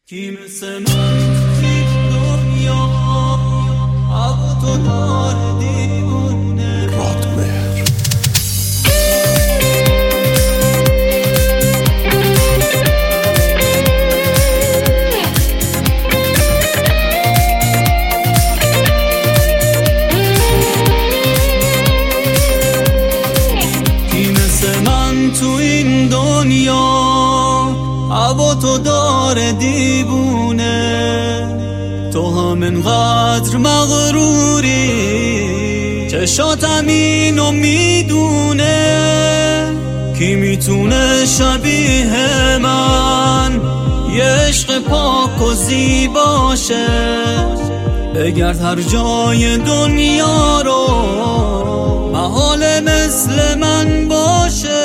کی مثل من توی دنیا هوا تو داره دیوونه رادمهر. کی مثل من تو این دنیا هوا تو داره دیوونه، تو هم انقدر مغروری چشاتم اینو میدونه. کی میتونه شبیه من یه عشق پاک و زیباشه؟ بگرد هر جای دنیا رو محال مثل من باشه.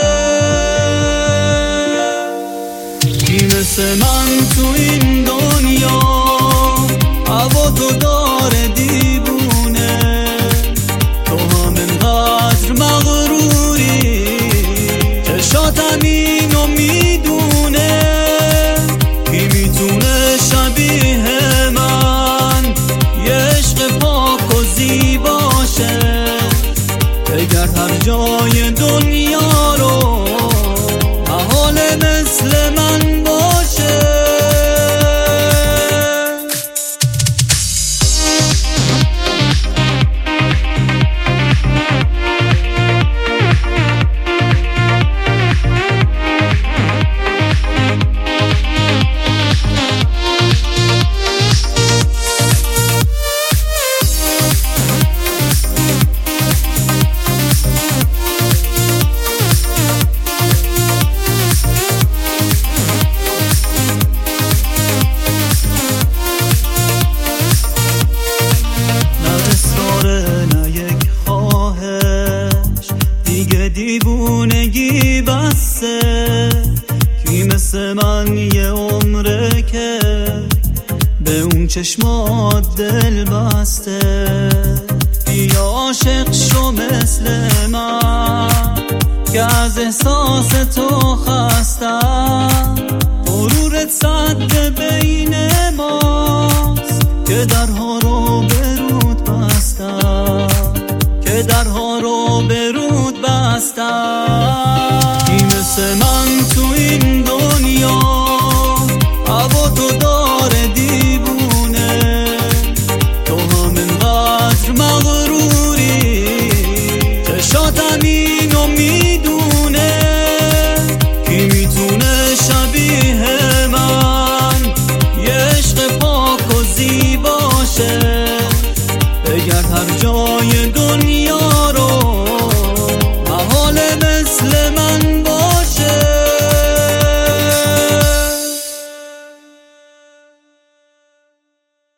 کی مثل من تو این دنیا هوا تو داره دیوونه، تو هم انقدر مغروری چشاتم اینو میدونه. کی میتونه شبیه من یه عشق پاک و زیباشه؟ بگرد هر جای دنیا رو محال مثل من باشه. دیوونگی بسته، کی مثل من یه عمره که به اون چشمات دل بسته. بیا عاشق شو مثل من که از احساس تو خستم. غرورت سد بین ماست که درها رو برود بستم، که درها رو برود بستم. کی مثل من تو این دنیا هوا تو داره دیوونه، تو هم انقدر مغروری چشاتم اینو میدونه. کی میتونه شبیه من یه عشق پاک و زیباشه؟ بگرد هر جای